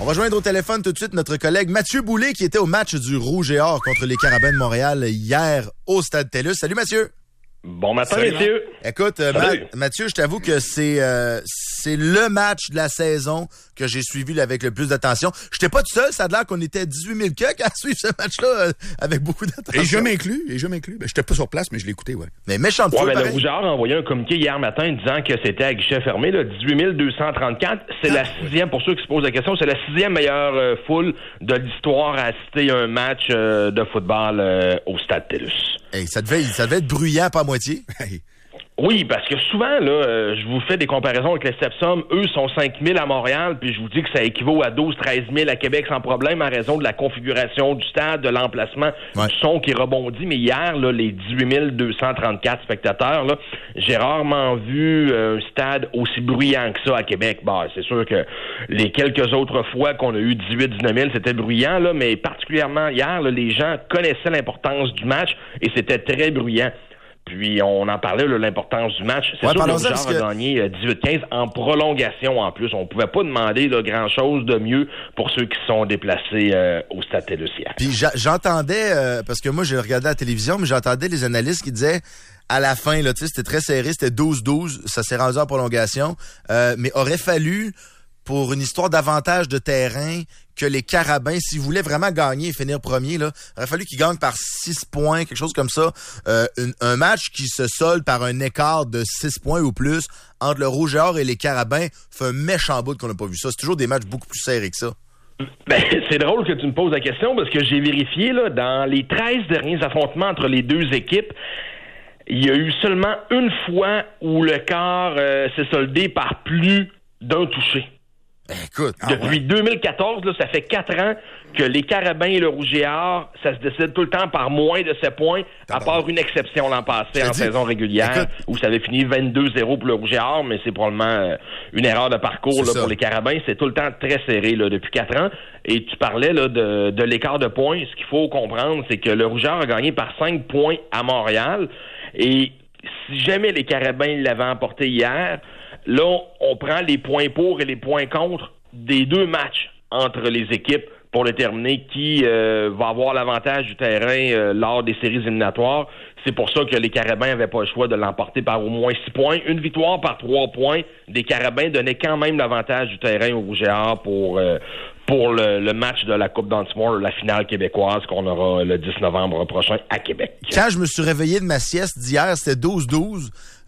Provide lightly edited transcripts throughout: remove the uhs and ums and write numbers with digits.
On va joindre au téléphone tout de suite notre collègue Mathieu Boulay qui était au match du Rouge et Or contre les Carabins de Montréal hier au Stade TELUS. Salut Mathieu! Bon matin, messieurs. Écoute, Mathieu, je t'avoue que c'est le match de la saison que j'ai suivi là, avec le plus d'attention. J'étais pas tout seul, ça a l'air qu'on était 18 000 à suivre ce match-là avec beaucoup d'attention. Et je m'inclus. Ben, j'étais pas sur place, mais je l'ai écouté, ouais. Mais méchant de le Rouge et Or a envoyé un communiqué hier matin disant que c'était à guichet fermé, là, 18 234. C'est la sixième, pour ceux qui se posent la question, c'est la sixième meilleure foule de l'histoire à assister à un match de football au Stade TELUS. Hey, ça devait être bruyant, pas à moitié. Oui, parce que souvent, là, je vous fais des comparaisons avec les Sepsum. Eux sont 5 000 à Montréal, puis je vous dis que ça équivaut à 12-13 000 à Québec sans problème en raison de la configuration du stade, de l'emplacement, du son qui rebondit. Mais hier, là, les 18 234 spectateurs, là, j'ai rarement vu un stade aussi bruyant que ça à Québec. Bah, c'est sûr que les quelques autres fois qu'on a eu 18-19 000, c'était bruyant, là, mais particulièrement hier, là, les gens connaissaient l'importance du match et c'était très bruyant. Puis, on en parlait, là, l'importance du match. C'est sûr que le Rouge et Or a gagné 18-15 en prolongation en plus. On pouvait pas demander là, grand-chose de mieux pour ceux qui sont déplacés au Stade TELUS hier. Puis, j'entendais, parce que moi, j'ai regardé la télévision, mais j'entendais les analystes qui disaient à la fin, là, c'était très serré, c'était 12-12, ça s'est rendu en prolongation, mais aurait fallu, pour une histoire d'avantage de terrain, que les Carabins, s'ils voulaient vraiment gagner et finir premier, là, il aurait fallu qu'ils gagnent par 6 points, quelque chose comme ça. Un match qui se solde par un écart de 6 points ou plus entre le Rouge et Or et les Carabins fait un méchant bout qu'on n'a pas vu ça. C'est toujours des matchs beaucoup plus serrés que ça. Ben, c'est drôle que tu me poses la question parce que j'ai vérifié, là, dans les 13 derniers affrontements entre les deux équipes, il y a eu seulement une fois où le quart s'est soldé par plus d'un touché. Écoute, depuis 2014, là, ça fait 4 ans que les Carabins et le Rouge et Or, ça se décide tout le temps par moins de 7 points, à part une exception l'an passé en saison régulière, où ça avait fini 22-0 pour le Rouge et Or, mais c'est probablement une erreur de parcours là, pour les Carabins. C'est tout le temps très serré là, depuis 4 ans. Et tu parlais là, de l'écart de points. Ce qu'il faut comprendre, c'est que le Rouge et Or a gagné par 5 points à Montréal. Et si jamais les Carabins l'avaient emporté hier, là, on prend les points pour et les points contre des deux matchs entre les équipes pour déterminer qui va avoir l'avantage du terrain lors des séries éliminatoires. C'est pour ça que les Carabins n'avaient pas le choix de l'emporter par au moins 6 points. Une victoire par 3 points des Carabins donnait quand même l'avantage du terrain au Rouge et Or pour le match de la Coupe Dunsmore, la finale québécoise qu'on aura le 10 novembre prochain à Québec. Quand je me suis réveillé de ma sieste d'hier, c'était 12-12.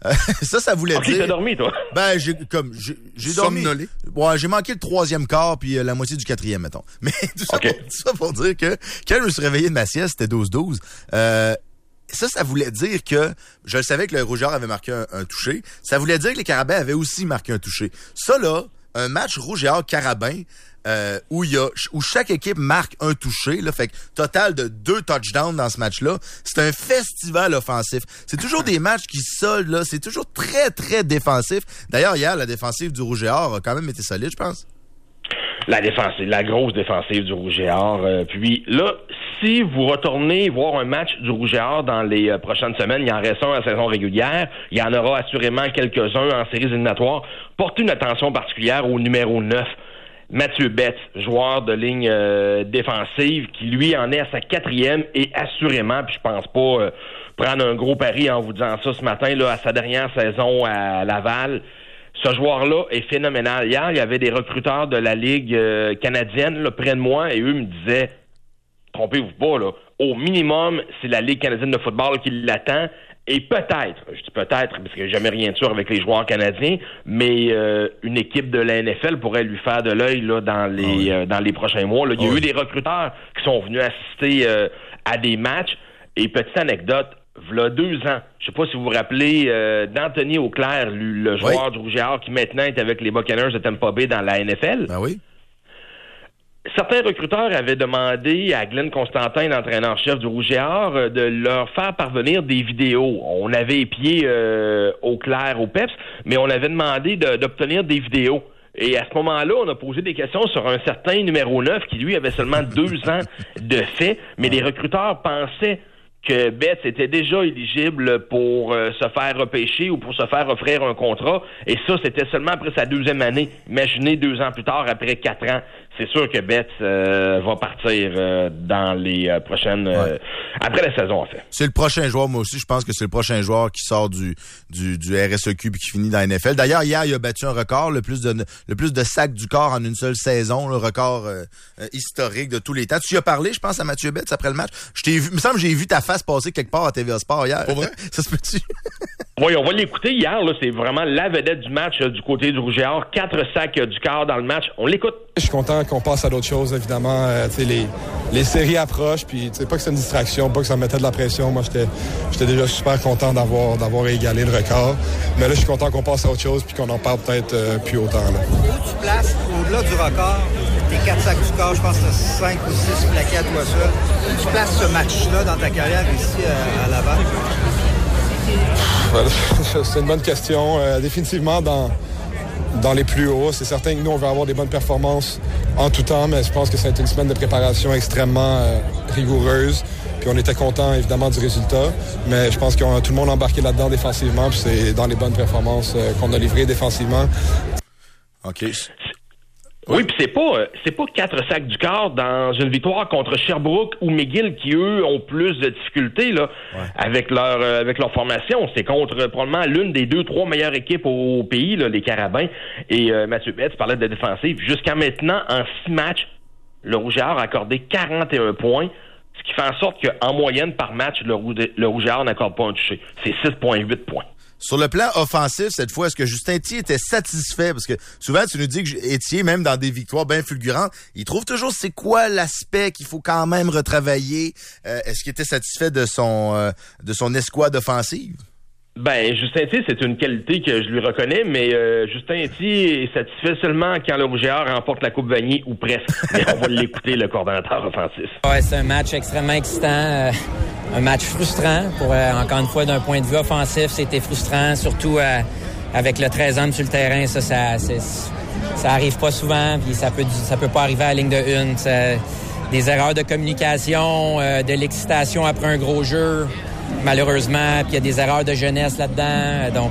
Ça voulait dire... t'as dormi, toi? Ben, j'ai dormi. Ouais, j'ai manqué le 3e quart puis la moitié du 4e, mettons. Mais tout ça pour dire que quand je me suis réveillé de ma sieste, c'était 12-12. Ça voulait dire que je le savais que le Rouge et Or avait marqué un touché. Ça voulait dire que les Carabins avaient aussi marqué un touché. Ça, là, un match Rouge et Or Carabins, où chaque équipe marque un touché, là, fait que total de 2 touchdowns dans ce match-là. C'est un festival offensif. C'est toujours des matchs qui soldent, là. C'est toujours très, très défensif. D'ailleurs, hier, la défensive du Rouge et Or a quand même été solide, je pense. La grosse défensive du Rouge et Or. Puis là, si vous retournez voir un match du Rouge et Or dans les prochaines semaines, il en reste un à la saison régulière, il y en aura assurément quelques-uns en séries éliminatoires. Portez une attention particulière au numéro 9, Mathieu Betts, joueur de ligne défensive, qui lui en est à sa 4e et assurément, puis je pense pas prendre un gros pari en vous disant ça ce matin, là, à sa dernière saison à Laval. Ce joueur-là est phénoménal. Hier, il y avait des recruteurs de la Ligue canadienne là, près de moi et eux me disaient, trompez-vous pas, là, au minimum, c'est la Ligue canadienne de football qui l'attend. Et peut-être, je dis peut-être, parce qu'il n'y a jamais rien de sûr avec les joueurs canadiens, mais une équipe de la NFL pourrait lui faire de l'œil là, dans les prochains mois. Là. Il y a eu des recruteurs qui sont venus assister à des matchs. Et petite anecdote, v'là 2 ans, je sais pas si vous vous rappelez d'Anthony Auclair, le joueur du Rouge et Or qui maintenant est avec les Buccaneers de Tampa Bay dans la NFL. Ben oui. Certains recruteurs avaient demandé à Glenn Constantin, l'entraîneur-chef du Rouge et Or, de leur faire parvenir des vidéos. On avait épié Auclair au PEPS, mais on avait demandé d'obtenir des vidéos. Et à ce moment-là, on a posé des questions sur un certain numéro 9 qui, lui, avait seulement 2 ans de fait, mais les recruteurs pensaient que Betts était déjà éligible pour se faire repêcher ou pour se faire offrir un contrat. Et ça, c'était seulement après sa 2e année. Imaginez 2 ans plus tard, après 4 ans. c'est sûr que Betts va partir dans les prochaines... après la saison, en fait. C'est le prochain joueur, moi aussi, je pense que c'est le prochain joueur qui sort du RSEQ puis qui finit dans la NFL. D'ailleurs, hier, il a battu un record, le plus de sacs du corps en une seule saison, le record historique de tous les temps. Tu y as parlé, je pense, à Mathieu Betts après le match. Il me semble que j'ai vu ta face passer quelque part à TVA Sport hier. Pour vrai? Ça se peut-tu? Oui, on va l'écouter hier. Là, c'est vraiment la vedette du match du côté du Rouge et Or. 4 sacs du quart dans le match. On l'écoute. Je suis content qu'on passe à d'autres choses, évidemment. Les séries approchent, puis pas que c'est une distraction, pas que ça me mettait de la pression. Moi, j'étais déjà super content d'avoir égalé le record. Mais là, je suis content qu'on passe à autre chose, puis qu'on en parle peut-être plus autant. Là. Où tu places, au-delà du record, tes 4 sacs du corps, je pense que tu as 5 ou 6 plaqués à toi seul. Où tu places ce match-là dans ta carrière ici à Laval? C'est une bonne question. Définitivement dans les plus hauts. C'est certain que nous, on va avoir des bonnes performances en tout temps, mais je pense que ça a été une semaine de préparation extrêmement rigoureuse. Puis on était content évidemment du résultat, mais je pense que tout le monde a embarqué là-dedans défensivement, puis c'est dans les bonnes performances qu'on a livrées défensivement. OK. Oui, puis c'est pas 4 sacs du quart dans une victoire contre Sherbrooke ou McGill qui, eux, ont plus de difficultés là avec leur formation. C'est contre probablement l'une des 2-3 meilleures équipes au pays, là, les Carabins. Et Mathieu Betts parlait de défensive. Jusqu'à maintenant, en 6 matchs, le Rouge et Or a accordé 41 points, ce qui fait en sorte qu'en moyenne, par match, le Rouge et Or n'accorde pas un touché. C'est 6,8 points. Sur le plan offensif, cette fois, est-ce que Justin Thier était satisfait? Parce que souvent, tu nous dis que Thier, même dans des victoires bien fulgurantes, il trouve toujours c'est quoi l'aspect qu'il faut quand même retravailler. Est-ce qu'il était satisfait de son escouade offensive? Ben, Justin Thier, c'est une qualité que je lui reconnais, mais Justin Thier est satisfait seulement quand le Rouge et Or remporte la Coupe Vanier, ou presque. Mais on va l'écouter, le coordonnateur offensif. Ouais, c'est un match extrêmement excitant, un match frustrant. Encore une fois, d'un point de vue offensif, c'était frustrant, surtout avec le 13 hommes sur le terrain. Ça arrive pas souvent, puis ça peut pas arriver à la ligne de une. Des erreurs de communication, de l'excitation après un gros jeu. Malheureusement, puis il y a des erreurs de jeunesse là-dedans. Donc,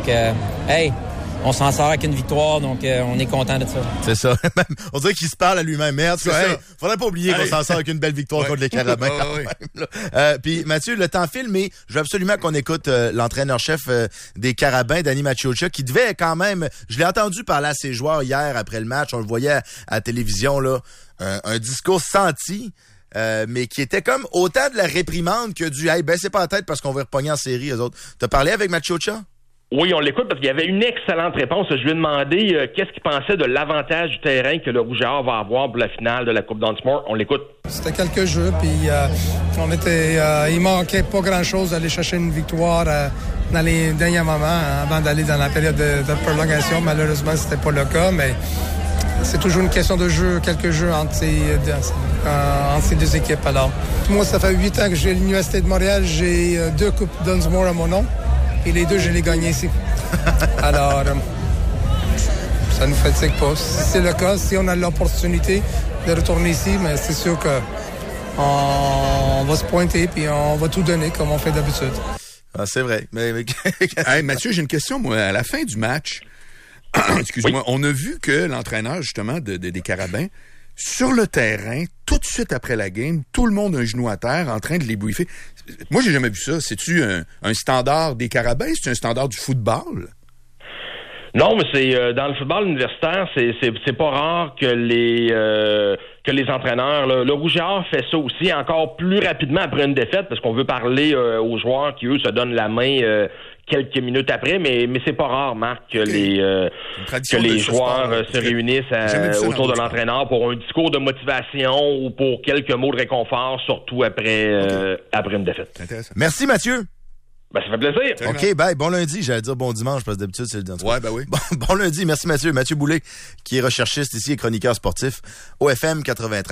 on s'en sort avec une victoire, donc on est content de ça. C'est ça. On dirait qu'il se parle à lui-même. Merde, c'est ça. Faudrait pas oublier qu'on s'en sort avec une belle victoire contre les Carabins. Puis Mathieu, le temps file, mais je veux absolument qu'on écoute l'entraîneur-chef des Carabins, Danny Maciocia, qui devait quand même... Je l'ai entendu parler à ses joueurs hier après le match. On le voyait à la télévision, là. Un discours senti. Mais qui était comme autant de la réprimande que du « Hey, baissez pas la tête parce qu'on va repogner en série, eux autres ». T'as parlé avec Maciocia? Oui, on l'écoute parce qu'il y avait une excellente réponse. Je lui ai demandé qu'est-ce qu'il pensait de l'avantage du terrain que le Rouge et Or va avoir pour la finale de la Coupe Dunsmore. On l'écoute. C'était quelques jeux, puis il manquait pas grand-chose d'aller chercher une victoire dans les derniers moments avant d'aller dans la période de prolongation. Malheureusement, c'était pas le cas, mais... C'est toujours une question de jeu, quelques jeux entre ces deux équipes. Alors, moi, ça fait 8 ans que j'ai l'Université de Montréal. J'ai 2 Coupes Dunsmore à mon nom. Et les 2, je les gagnés ici. Alors, ça ne nous fatigue pas. Si c'est le cas, si on a l'opportunité de retourner ici, mais c'est sûr qu'on va se pointer et on va tout donner comme on fait d'habitude. Ah, c'est vrai. Hey, Mathieu, j'ai une question, moi. À la fin du match... Excuse-moi, on a vu que l'entraîneur, justement, des Carabins, sur le terrain, tout de suite après la game, tout le monde a un genou à terre en train de les briefer. Moi, j'ai jamais vu ça. C'est-tu un standard des Carabins? C'est un standard du football? Non, mais c'est dans le football universitaire, c'est pas rare que les entraîneurs, le Rouge et Or fait ça aussi encore plus rapidement après une défaite, parce qu'on veut parler aux joueurs qui, eux, se donnent la main quelques minutes après, mais c'est pas rare, Marc, que les joueurs se réunissent autour de l'entraîneur pour un discours de motivation ou pour quelques mots de réconfort, surtout après une défaite. Merci, Mathieu. Ben, ça fait plaisir. OK, bye. Bon lundi. J'allais dire bon dimanche, parce que d'habitude, c'est le dimanche. Ouais, ben oui. Bon lundi. Merci, Mathieu. Mathieu Boulay, qui est recherchiste ici et chroniqueur sportif au FM 93.